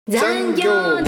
残業ナウ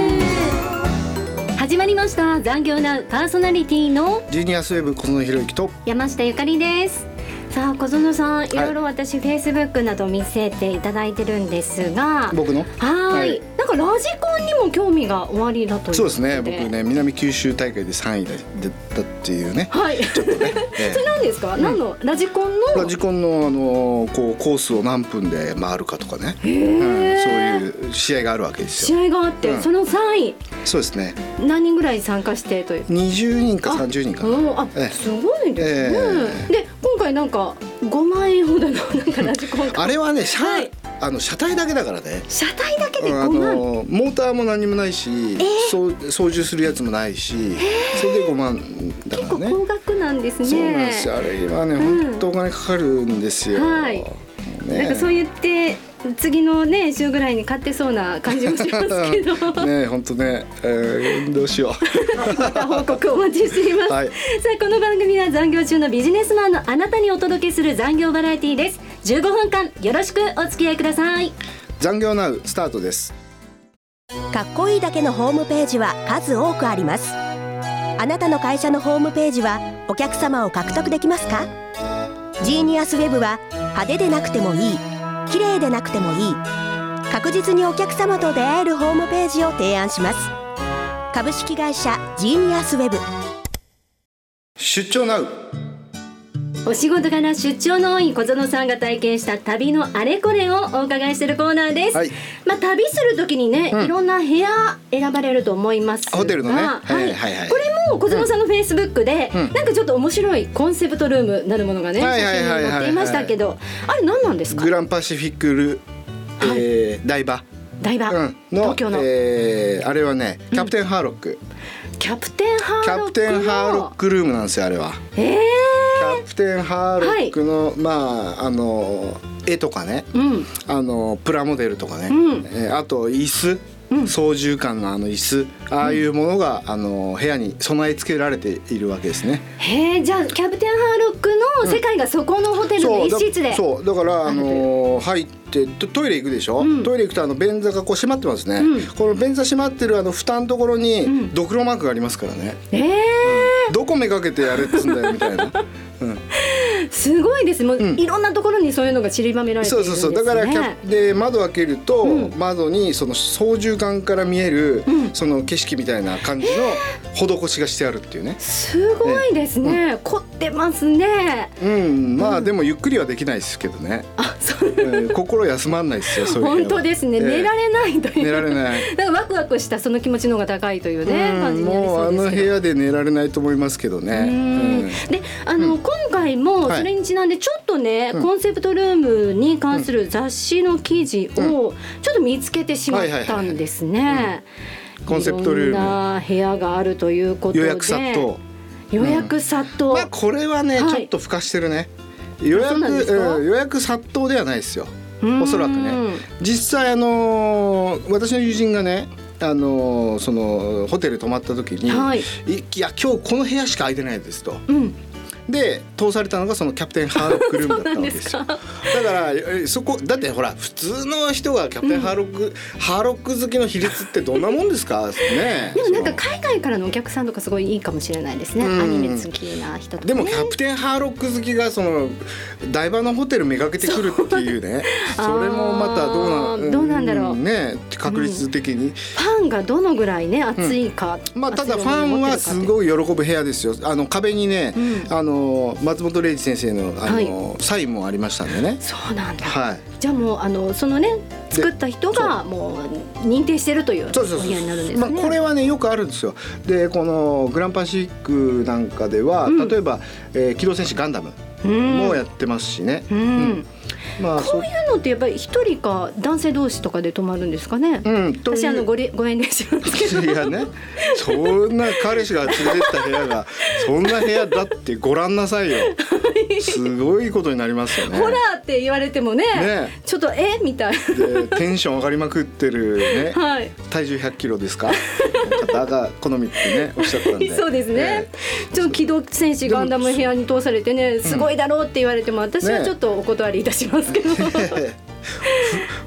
始まりました。残業ナウパーソナリティのジーニアスウェブ小園博之と山下ゆかりです。さあ小園さん、いろいろ私フェイスブックなど見せていただいてるんですが、 僕のはい、なんかラジコンにも興味がおありだということで。 そうですね、僕ね南九州大会で3位だったっていうね。 はい、ちょっとね、それ何ですか、何のラジコンのこうコースを何分で回るかとかね、そういう試合があるわけですよ。 試合があって、その3位そうですね、 何人ぐらい参加してという。 20人か30人かな。 すごいですね。で今回なんか5万円ほどのなんかラジコンあれはね、車体だけだからね。 車体だけで5万。 モーターも何もないし、操縦するやつもないし、それで5万だからね。 結構高額なんですね。 そうなんですよ。あれはね、本当お金かかるんですよ。 はい。なんかそう言って次のね週ぐらいに買ってそうな感じもしますけどね、本当ね、どうしようまた報告お待ちしています、はい、さあこの番組は残業中のビジネスマンのあなたにお届けする残業バラエティです。15分間よろしくお付き合いください。 残業ナウスタートです。 かっこいいだけのホームページは数多くあります。あなたの会社のホームページはお客様を獲得できますか？ジーニアスウェブは派手でなくてもいい、綺麗でなくてもいい、確実にお客様と出会えるホームページを提案します。株式会社ジーニアスウェブ。 出張ナウ。 お仕事から出張の多い小園さんが体験した旅のあれこれをお伺いしているコーナーです、はい。旅するときにね、いろんな部屋選ばれると思いますが、 ホテルのね、 これも小園さんのフェイスブックで、なんかちょっと面白いコンセプトルームなるものがね、写真に載っていましたけど、あれ何なんですか？ グランパシフィック台場の東京の、 あれはね、キャプテンハーロック、 キャプテンハーロックルームなんですよ、あれは。キャプテンハーロックの、絵とかね、プラモデルとかね、あと椅子、操縦桿の椅子、ああいうものが部屋に備え付けられているわけですね。 じゃあキャプテンハーロックの世界がそこのホテルの一室で、 そうだから入ってトイレ行くでしょ、トイレ行くと便座がこう閉まってますね、この便座閉まってる蓋のところにドクロマークがありますからね、どこめがけてやれっつんだよみたいな、 すごいです。もういろんなところにそういうのが散りばめられているんですね。 だからで窓開けると、窓にその操縦桿から見える、その景色みたいな感じの施しがしてあるっていうね。 すごいですね、凝ってますね。 でもゆっくりはできないですけどね。心休まんないですよ、そういう本当ですね、寝られないという。 寝られないだからワクワクしたその気持ちの方が高いというね、感じになりそうですけど。 もう部屋で寝られないと思いますけどね。 で今回もそれにちなんでちょっとね、コンセプトルームに関する雑誌の記事をちょっと見つけてしまったんですね。 コンセプトルーム、 いろんな部屋があるということで予約殺到、これはね、ちょっと付加してるね。予約殺到ではないですよ、おそらくね。実際私の友人がね、そのホテル泊まった時に、いや今日この部屋しか空いてないですと、で通されたのがそのキャプテンハーロックルームだったわけですよ。だからそこだってほら、普通の人がキャプテンハーロック好きの比率ってどんなもんですかね。 でもなんか海外からのお客さんとかすごいいいかもしれないですね、アニメ好きな人とか、ね。でもキャプテンハーロック好きがその台場のホテルめがけてくるっていうね、それもまたどうなんだろうね、確率的に、 ファンがどのぐらいね熱いか、 ただファンはすごい喜ぶ部屋ですよ。壁にね、松本零士先生のサインもありましたんでね。 そうなんだ、じゃあもうそのね作った人がもう認定してるというお部屋になるんですね。 これはねよくあるんですよ。でこのグランパシフィックなんかでは、例えば、機動戦士ガンダムもやってますしね。こういうのってやっぱり一人か男性同士とかで泊まるんですかね。私ご遠慮しますけど。 いやね、そんな彼氏が連れてった部屋がそんな部屋だってご覧なさいよ。すごいことになりますよね。 ホラーって言われてもね、ちょっとみたいな。でテンション上がりまくってるね、体重100キロですか方が好みってねおっしゃったんで。 そうですね。ちょっと機動戦士ガンダム部屋に通されてね、すごいだろうって言われても私はちょっとお断りいたしますけど。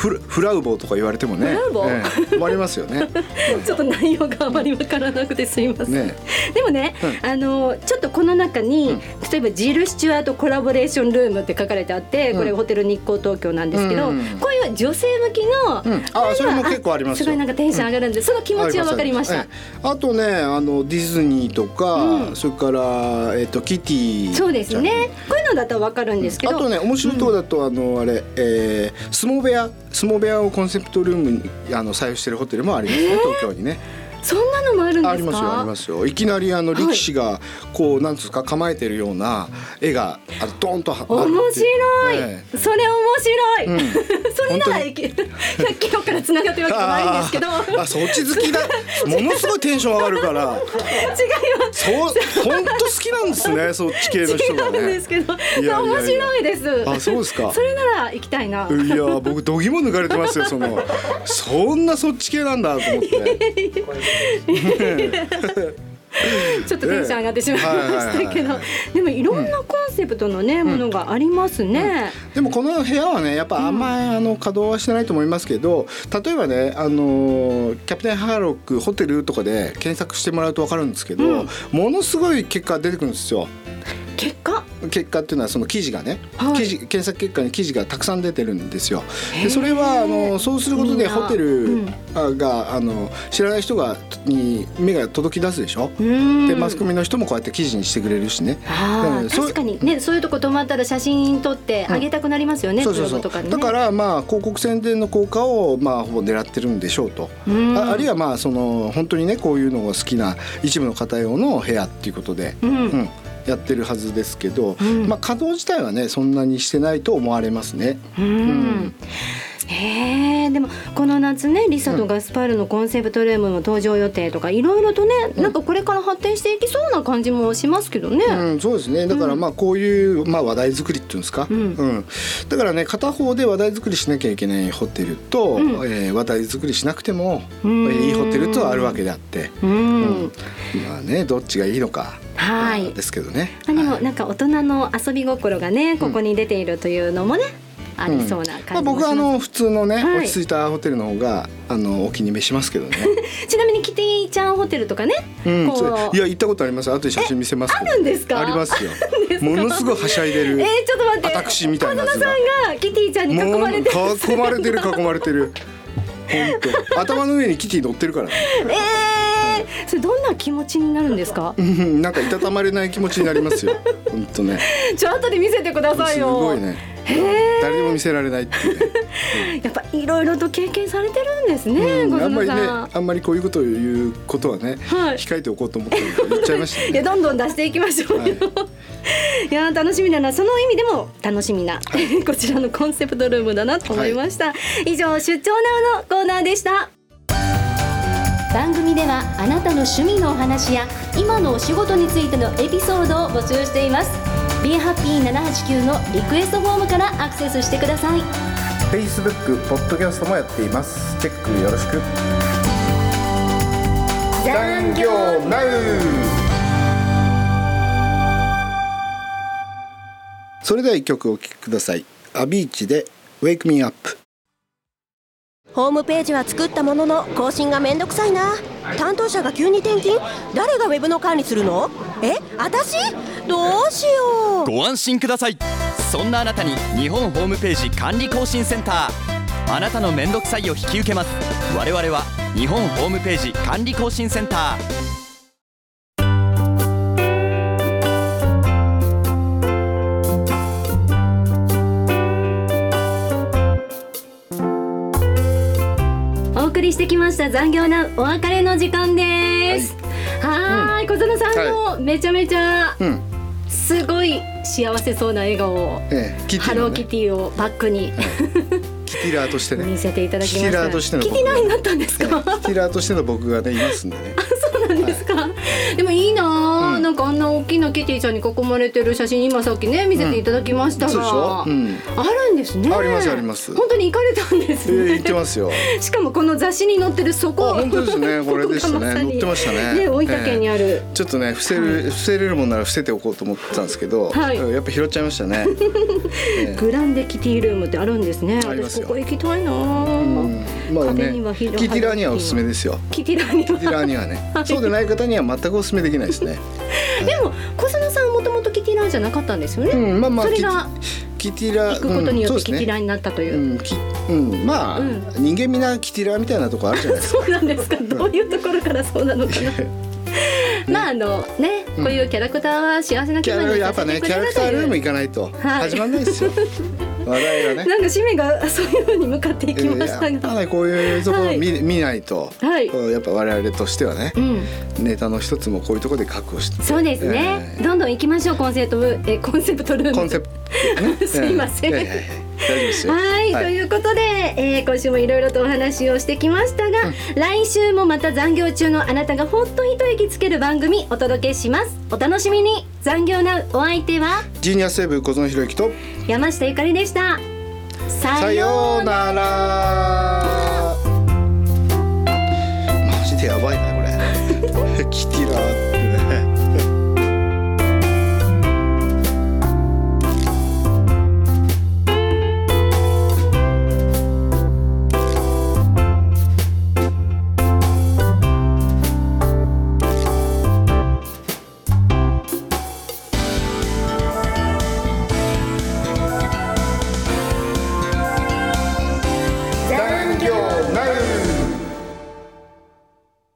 フラウボとか言われてもね、困りますよねちょっと内容があまりわからなくてすいません、ね、でもね、ちょっとこの中に、例えばジル・スチュアートコラボレーションルームって書かれてあって、これホテル日光東京なんですけど、こういう女性向きの、 それも結構ありますよ。 すごいなんかテンション上がるんで、その気持ちは分かりました。 あとね、ディズニーとか、それから、キティ、 そうですね、こういうのだと分かるんですけど、 あとね、面白いところだと、相撲部屋をコンセプトルームに採用してるホテルもありますね、東京にね。 そんなのもあるんですか？ ありますよ、ありますよ。いきなり力士がこうなんですか、構えてるような絵がドーンとあって、 面白い、それ面白い、それなら100キロからつながってるわけじゃないんですけどそっち好きだものすごいテンション上がるから違います。本当好きなんですね、そっち系の人がね。 違うんですけど、面白いです。 そうですか。 それなら行きたいな。 いや僕度肝抜かれてますよ。そんなそっち系なんだと思ってちょっとテンション上がってしまいましたけど、でもいろんなコンセプトのね、ものがありますね。 でもこの部屋はね、やっぱあんまり稼働はしてないと思いますけど、例えばね、キャプテンハーロックホテルとかで検索してもらうと分かるんですけど、ものすごい結果が出てくるんですよ。結果っていうのはその記事がね、検索結果に記事がたくさん出てるんですよ。でそれはそうすることでホテルが知らない人に目が届き出すでしょ。でマスコミの人もこうやって記事にしてくれるしね。 確かにね、そういうとこ泊まったら写真撮ってあげたくなりますよね、ブログとかにね。 だから広告宣伝の効果をほぼ狙ってるんでしょうと。あるいは本当にね、こういうのが好きな一部の方用の部屋っていうことで、やってるはずですけど、稼働自体はねそんなにしてないと思われますね。 でもこの夏ね、リサとガスパールのコンセプトルームの登場予定とかいろいろとね、なんかこれから発展していきそうな感じもしますけどね。 そうですね。だからこういう話題作りっていうんですか、だからね、片方で話題作りしなきゃいけないホテルと、話題作りしなくてもいいホテルとあるわけであって、どっちがいいのかですけどね。 でもなんか大人の遊び心がね、ここに出ているというのもね、ありそうな感じもします。 僕は普通のね、落ち着いたホテルの方がお気に召しますけどねちなみにキティちゃんホテルとかね、 いや行ったことあります。後で写真見せますけど。 あるんですか？ ありますよ。ものすごいはしゃいでるちょっと待って、 私みたいなやつが、 小園さんがキティちゃんに囲まれてる。 囲まれてる本当頭の上にキティ乗ってるからね。 それどんな気持ちになるんですか？ なんかいたたまれない気持ちになりますよ本当ね。 後で見せてくださいよ。 すごいね。誰にも見せられないっていうねやっぱいろいろと経験されてるんですね、 あんまりこういうことを言うことはね、控えておこうと思って言っちゃいましたね。 いや、どんどん出していきましょうよ、いや楽しみだな。その意味でも楽しみな、こちらのコンセプトルームだなと思いました、以上、出張ナウのコーナーでした。番組ではあなたの趣味のお話や今のお仕事についてのエピソードを募集しています。 BeHappy789 のリクエストフォームからアクセスしてください。 Facebook、ポッドキャストもやっています。チェックよろしく。残業ナウ。それでは一曲お聴きください。アビーチで Wake Me Up。 ホームページは作ったものの更新がめんどくさいな。担当者が急に転勤？誰がウェブの管理するの？私？どうしよう。 ご安心ください。そんなあなたに日本ホームページ管理更新センター。あなたのめんどくさいを引き受けます。我々は日本ホームページ管理更新センター。 お送りしてきました残業なお別れの時間です。はい、小園さんのめちゃめちゃすごい幸せそうな笑顔を、ハローキティをバックに、 キティラーとしてね見せていただきました。 キティラーとしてのキティラーになったんですか？ キティラーとしての僕がねいますんでね。 そうなんですか。でもいいな、なんかあんな大きなキティちゃんに囲まれてる写真今さっきね見せていただきましたが、 そうでしょ、 あるんですね。 ありますあります。 本当に行かれたんですね。 行ってますよ。 しかもこの雑誌に載ってるそこ、 本当ですね、これでしたね、載ってましたね。 大分県にある、 ちょっとね伏せれるもんなら伏せておこうと思ってたんですけど、やっぱ拾っちゃいましたね。 グランデキティルームってあるんですね。 ありますよ。 ここ行きたいな。 まあね、キティラにはおすすめですよ。 キティラにはね、そうでない方には全くおすすめできないですね。 でも小園さんはもともとキティラじゃなかったんですよね。それがキティラ行くことによってキティラになったという。 まあ人間みんなキティラみたいなところあるじゃないですか。 そうなんですか。どういうところからそうなのかな。まあね、こういうキャラクターは幸せな気分にさせてくれるという。 キャラクタールーム行かないと始まんないですよ。話題がね。 なんか使命がそういう風に向かっていきましたが、 やっぱねこういうところを見ないと、やっぱ我々としてはね、ネタの一つもこういうところで確保して。 そうですね。どんどん行きましょう。コンセプトルーム。すいません。 大丈夫ですよ。 はい、ということで、今週もいろいろとお話をしてきましたが、来週もまた残業中のあなたがほっと一息つける番組お届けします。お楽しみに。残業なうお相手はジーニアスウェブ小園博之と山下ゆかりでした。 さようなら。マジでやばいなこれ。キティラ